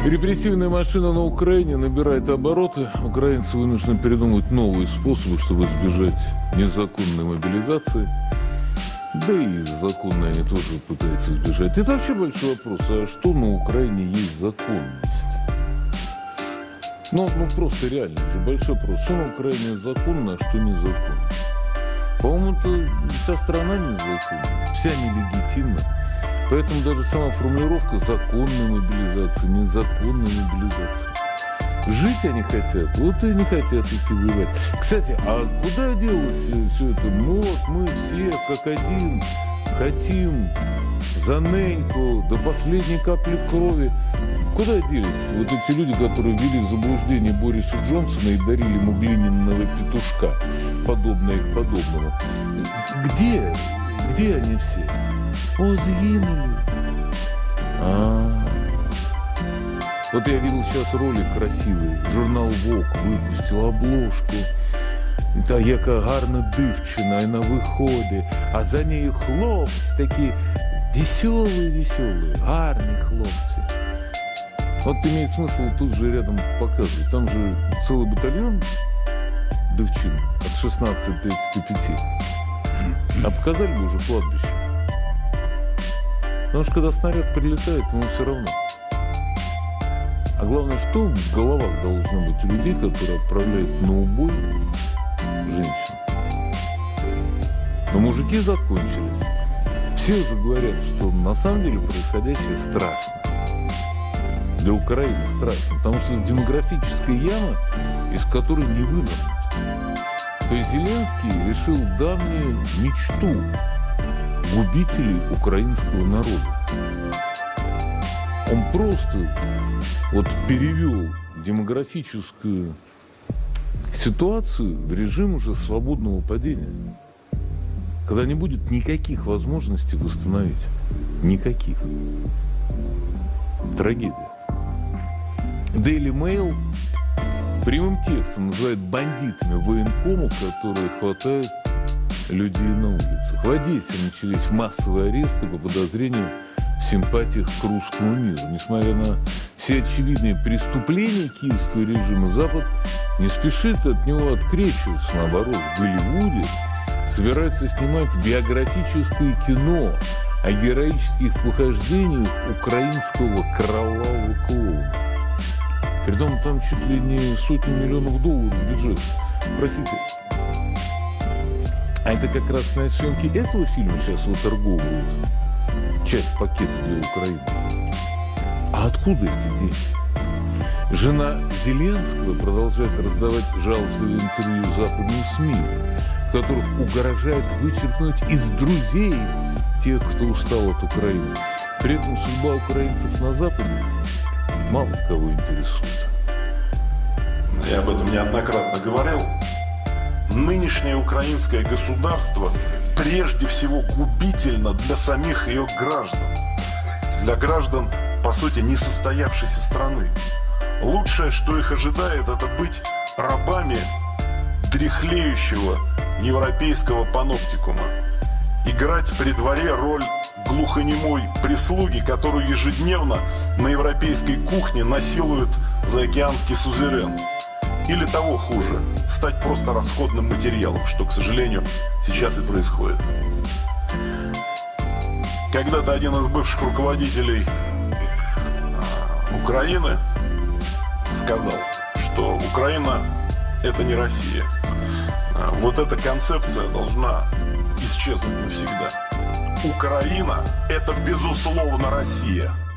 Репрессивная машина на Украине набирает обороты. Украинцы вынуждены придумывать новые способы, чтобы избежать незаконной мобилизации. Да и законной они тоже пытаются избежать. Это вообще большой вопрос. А что на Украине есть законность? Ну просто реально же большой вопрос. Что на Украине законно, а что незаконно? По-моему-то вся страна незаконна, вся нелегитимна. Поэтому даже сама формулировка законной мобилизации, незаконной мобилизации. Жить они хотят, вот и не хотят идти воевать. Кстати, а куда делось все это? Мы все как один хотим за неньку до последней капли крови. Куда делись вот эти люди, которые ввели в заблуждение Бориса Джонсона и дарили ему глиняного петушка, подобное их подобному? Где они все? О, сгинули. Вот я видел сейчас ролик красивый. Журнал Vogue выпустил обложку. Та яка гарна дівчина, і на виході, а за нею хлопці такі веселые, гарные хлопцы. Вот имеет смысл тут же рядом показывать. Там же целый батальон девчин от 16 до 35. А показали бы уже кладбище. Потому что когда снаряд прилетает, ему все равно. А главное, что в головах должно быть у людей, которые отправляют на убой женщин. Но мужики закончились. Все уже говорят, что на самом деле происходящее страшно. Для Украины страшно, потому что это демографическая яма, из которой не вынырнуть. То есть Зеленский решил давнюю мечту губителей украинского народа. Он просто перевел демографическую ситуацию в режим уже свободного падения, когда не будет никаких возможностей восстановить. Никаких. Трагедия. Daily Mail прямым текстом называет бандитами военкомов, которые хватают людей на улицах. В Одессе начались массовые аресты по подозрению в симпатиях к русскому миру. Несмотря на все очевидные преступления киевского режима, Запад не спешит от него открещиваться. Наоборот, в Голливуде собираются снимать биографическое кино о героических похождениях украинского кровавого клоуна. Притом там чуть ли не сотни миллионов долларов бюджет. Простите, а это как раз на съемки этого фильма сейчас выторговывают часть пакета для Украины. А откуда эти деньги? Жена Зеленского продолжает раздавать жалостливые интервью западным СМИ, в которых угрожает вычеркнуть из друзей тех, кто устал от Украины. При этом судьба украинцев на Западе мало кого интересует. Я об этом неоднократно говорил. Нынешнее украинское государство прежде всего губительно для самих ее граждан. Для граждан, по сути, несостоявшейся страны. Лучшее, что их ожидает, это быть рабами дряхлеющего европейского паноптикума. Играть при дворе роль глухонемой прислуги, которую ежедневно на европейской кухне насилует заокеанский сузерен. Или того хуже, стать просто расходным материалом, что, к сожалению, сейчас и происходит. Когда-то один из бывших руководителей Украины сказал, что Украина – это не Россия. Вот эта концепция должна исчезнуть навсегда. Украина – это, безусловно, Россия.